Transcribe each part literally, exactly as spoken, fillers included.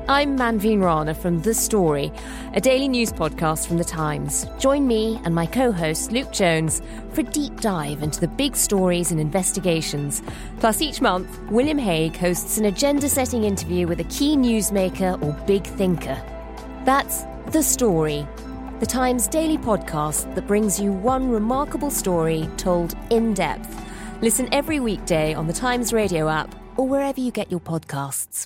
I'm Manveen Rana from The Story, a daily news podcast from The Times. Join me and my co-host Luke Jones for a deep dive into the big stories and investigations. Plus, each month, William Hague hosts an agenda-setting interview with a key newsmaker or big thinker. That's The Story, The Times daily podcast that brings you one remarkable story told in depth. Listen every weekday on The Times radio app or wherever you get your podcasts.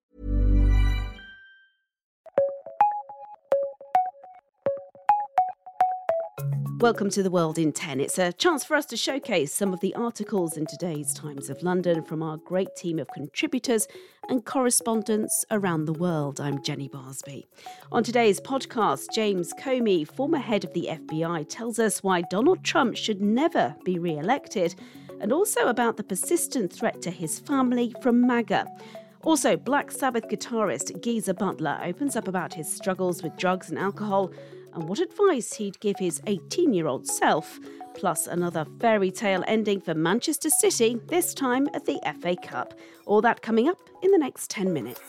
Welcome to The World in ten. It's a chance for us to showcase some of the articles in today's Times of London from our great team of contributors and correspondents around the world. I'm Jenny Barsby. On today's podcast, James Comey, former head of the F B I, tells us why Donald Trump should never be re-elected, and also about the persistent threat to his family from MAGA. Also, Black Sabbath guitarist Geezer Butler opens up about his struggles with drugs and alcohol and what advice he'd give his eighteen-year-old self, plus another fairy tale ending for Manchester City, this time at the F A Cup. All that coming up in the next ten minutes.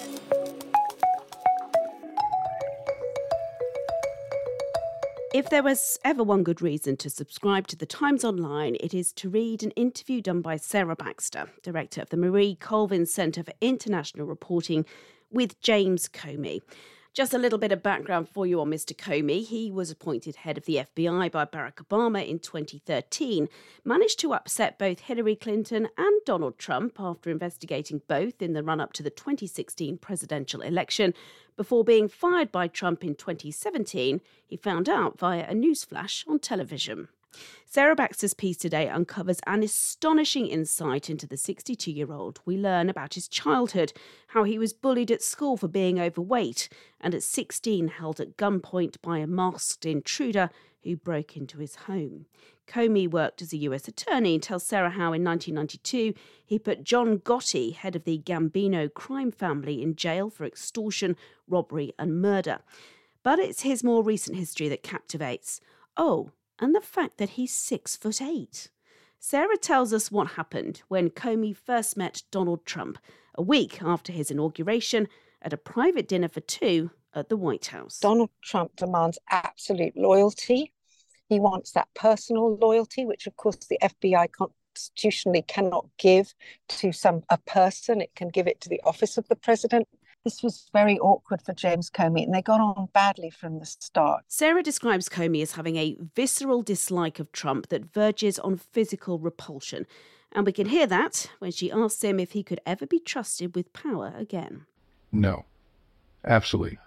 If there was ever one good reason to subscribe to The Times Online, it is to read an interview done by Sarah Baxter, director of the Marie Colvin Centre for International Reporting, with James Comey. Just a little bit of background for you on Mister Comey. He was appointed head of the F B I by Barack Obama in twenty thirteen, managed to upset both Hillary Clinton and Donald Trump after investigating both in the run-up to the twenty sixteen presidential election. Before being fired by Trump in twenty seventeen, he found out via a newsflash on television. Sarah Baxter's piece today uncovers an astonishing insight into the sixty-two-year-old. We learn about his childhood, how he was bullied at school for being overweight, and at sixteen held at gunpoint by a masked intruder who broke into his home. Comey worked as a U S attorney and tells Sarah how in nineteen ninety-two he put John Gotti, head of the Gambino crime family, in jail for extortion, robbery and murder. But it's his more recent history that captivates. Oh, and the fact that he's six foot eight. Sarah tells us what happened when Comey first met Donald Trump, a week after his inauguration, at a private dinner for two at the White House. Donald Trump demands absolute loyalty. He wants that personal loyalty, which of course the F B I constitutionally cannot give to some a person. It can give it to the office of the president. This was very awkward for James Comey, and they got on badly from the start. Sarah describes Comey as having a visceral dislike of Trump that verges on physical repulsion. And we can hear that when she asks him if he could ever be trusted with power again. No, absolutely.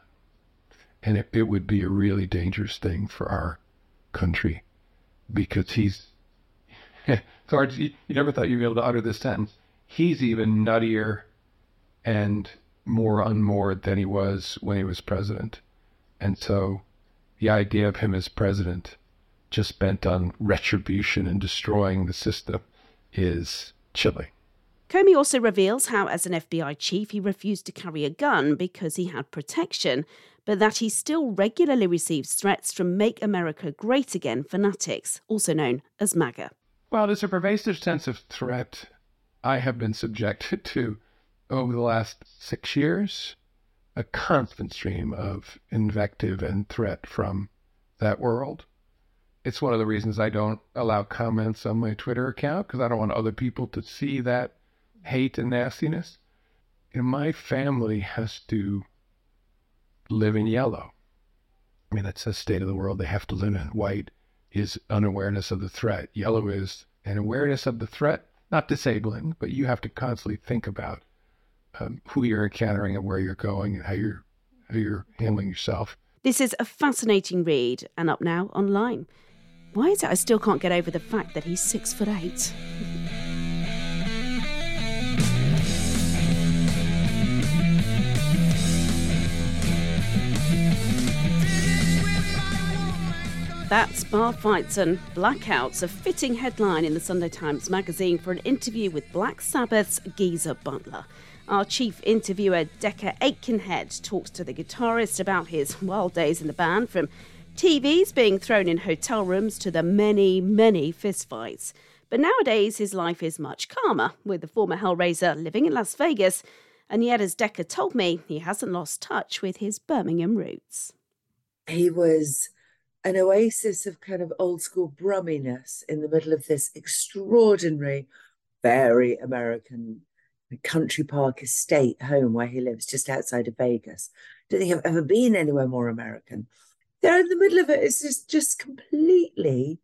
And it, it would be a really dangerous thing for our country, because he's... it's hard, you, you never thought you'd be able to utter this sentence. He's even nuttier and more unmoored than he was when he was president. And so the idea of him as president, just bent on retribution and destroying the system, is chilling. Comey also reveals how, as an F B I chief, he refused to carry a gun because he had protection, but that he still regularly receives threats from Make America Great Again fanatics, also known as MAGA. Well, there's a pervasive sense of threat I have been subjected to over the last six years, a constant stream of invective and threat from that world. It's one of the reasons I don't allow comments on my Twitter account, because I don't want other people to see that hate and nastiness. And my family has to live in yellow. I mean, that's the state of the world. They have to live in. White is unawareness of the threat. Yellow is an awareness of the threat, not disabling, but you have to constantly think about Um, who you're encountering and where you're going and how you're how you're handling yourself. This is a fascinating read, and up now online. Why is it I still can't get over the fact that he's six foot eight? That's bar fights and blackouts, a fitting headline in the Sunday Times magazine for an interview with Black Sabbath's Geezer Butler. Our chief interviewer, Decca Aikenhead, talks to the guitarist about his wild days in the band, from T Vs being thrown in hotel rooms to the many, many fistfights. But nowadays, his life is much calmer, with the former Hellraiser living in Las Vegas And yet, as Decca told me, he hasn't lost touch with his Birmingham roots. He was an oasis of kind of old school brumminess in the middle of this extraordinary, very American country park estate home where he lives just outside of Vegas. I don't think I've ever been anywhere more American. There in the middle of it, it's just, just completely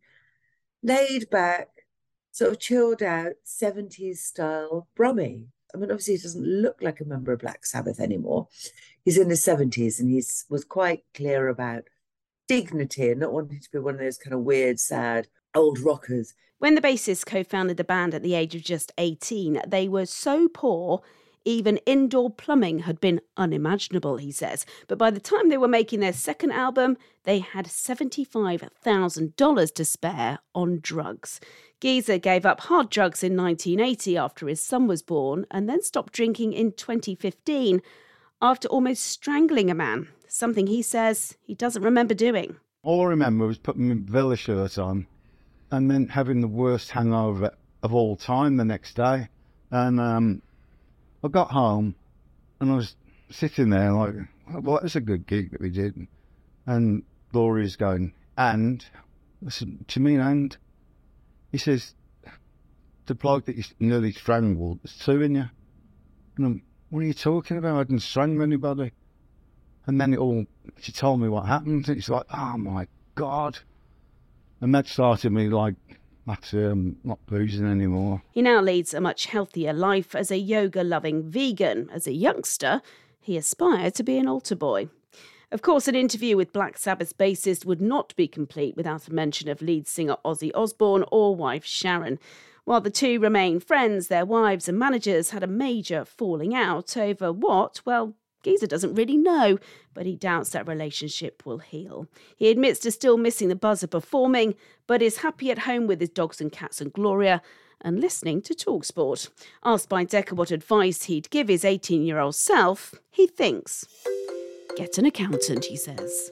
laid back, sort of chilled out, seventies style brummy. I mean, obviously he doesn't look like a member of Black Sabbath anymore. He's in his seventies and he was quite clear about dignity and not wanting to be one of those kind of weird, sad old rockers. When the bassist co-founded the band at the age of just eighteen, they were so poor, even indoor plumbing had been unimaginable, he says. But by the time they were making their second album, they had seventy-five thousand dollars to spare on drugs. Geezer gave up hard drugs in nineteen eighty after his son was born and then stopped drinking in twenty fifteen after almost strangling a man, something he says he doesn't remember doing. All I remember was putting my Villa shirt on and then having the worst hangover of all time the next day. And um, I got home and I was sitting there like, well, that was a good gig that we did. And Laurie's going, and? I said, do you mean and? He says, the bloke that you nearly strangled is suing you. And I'm, what are you talking about? I didn't strangle anybody. And then it all, she told me what happened. And it's like, oh my God. And that started me like, that's um, not boozing anymore. He now leads a much healthier life as a yoga-loving vegan. As a youngster, he aspired to be an altar boy. Of course, an interview with Black Sabbath's bassist would not be complete without a mention of lead singer Ozzy Osbourne or wife Sharon. While the two remain friends, their wives and managers had a major falling out over what, well, Geezer doesn't really know, but he doubts that relationship will heal. He admits to still missing the buzz of performing, but is happy at home with his dogs and cats and Gloria and listening to TalkSport. Asked by Decca what advice he'd give his eighteen-year-old self, he thinks, get an accountant, he says.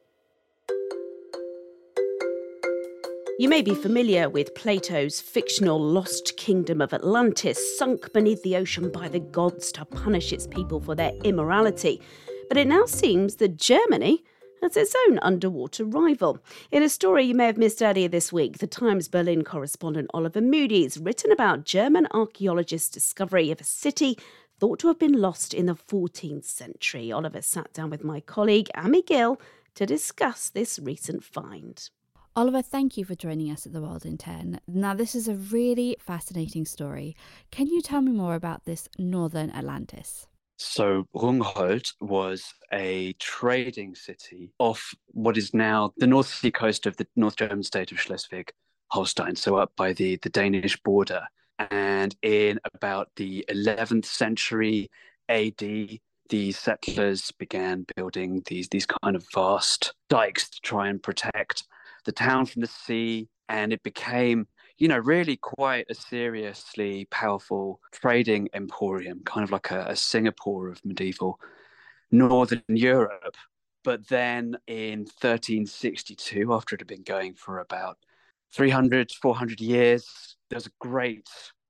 You may be familiar with Plato's fictional lost kingdom of Atlantis, sunk beneath the ocean by the gods to punish its people for their immorality. But it now seems that Germany has its own underwater rival. In a story you may have missed earlier this week, the Times Berlin correspondent Oliver Moody's written about German archaeologists' discovery of a city thought to have been lost in the fourteenth century. Oliver sat down with my colleague Amy Gill to discuss this recent find. Oliver, thank you for joining us at The World in ten. Now, this is a really fascinating story. Can you tell me more about this northern Atlantis? So Rungholt was a trading city off what is now the North Sea coast of the North German state of Schleswig-Holstein, so up by the, the Danish border. And in about the eleventh century A D, the settlers began building these, these kind of vast dikes to try and protect the town from the sea, and it became, you know, really quite a seriously powerful trading emporium, kind of like a, a Singapore of medieval Northern Europe. But then in thirteen sixty-two, after it had been going for about three hundred, four hundred years, there was a great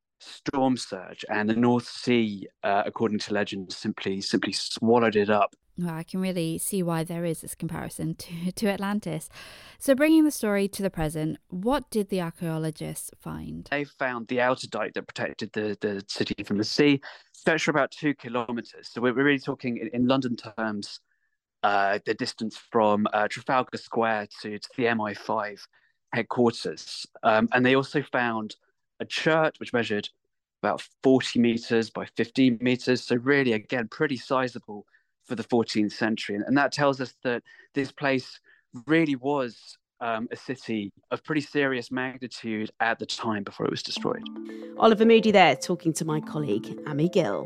storm surge, and the North Sea, uh, according to legend, simply simply swallowed it up. Well, I can really see why there is this comparison to, to Atlantis. So bringing the story to the present, what did the archaeologists find? They found the outer dike that protected the, the city from the sea, stretched for about two kilometres. So we're really talking, in, in London terms, uh, the distance from uh, Trafalgar Square to, to the M I five headquarters. Um, and they also found a church which measured about forty metres by fifteen metres. So really, again, pretty sizable for the fourteenth century. And that tells us that this place really was um, a city of pretty serious magnitude at the time before it was destroyed. Oliver Moody there, talking to my colleague, Amy Gill.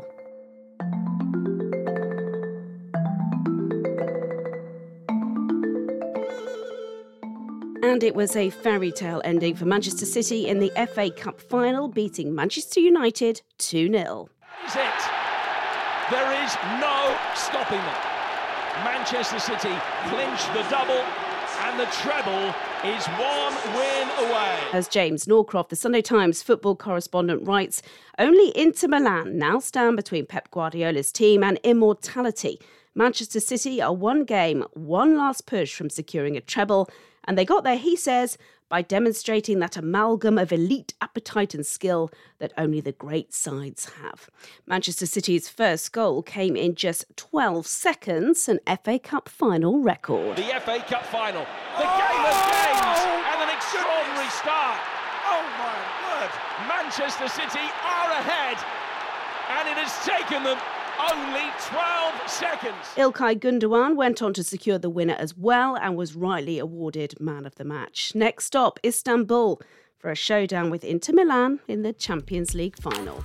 And it was a fairy tale ending for Manchester City in the F A Cup final, beating Manchester United two nil. Is it? There is no stopping them. Manchester City clinched the double and the treble is one win away. As James Norcroft, the Sunday Times football correspondent, writes, only Inter Milan now stand between Pep Guardiola's team and immortality. Manchester City are one game, one last push from securing a treble, and they got there, he says, by demonstrating that amalgam of elite appetite and skill that only the great sides have. Manchester City's first goal came in just twelve seconds, an F A Cup final record. The F A Cup final, the game of games, and an extraordinary start. Oh my word, Manchester City are ahead, and it has taken them only twelve seconds. Ilkay Gundogan went on to secure the winner as well and was rightly awarded man of the match. Next stop, Istanbul, for a showdown with Inter Milan in the Champions League final.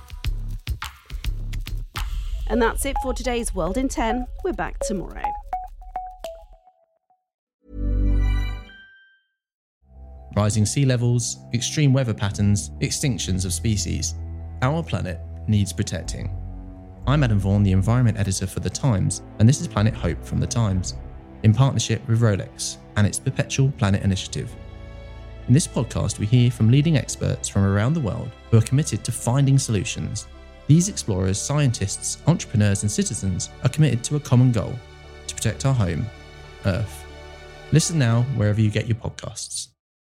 And that's it for today's World in ten. We're back tomorrow. Rising sea levels, extreme weather patterns, extinctions of species. Our planet needs protecting. I'm Adam Vaughan, the Environment Editor for The Times, and this is Planet Hope from The Times, in partnership with Rolex and its Perpetual Planet Initiative. In this podcast, we hear from leading experts from around the world who are committed to finding solutions. These explorers, scientists, entrepreneurs, and citizens are committed to a common goal: to protect our home, Earth. Listen now wherever you get your podcasts.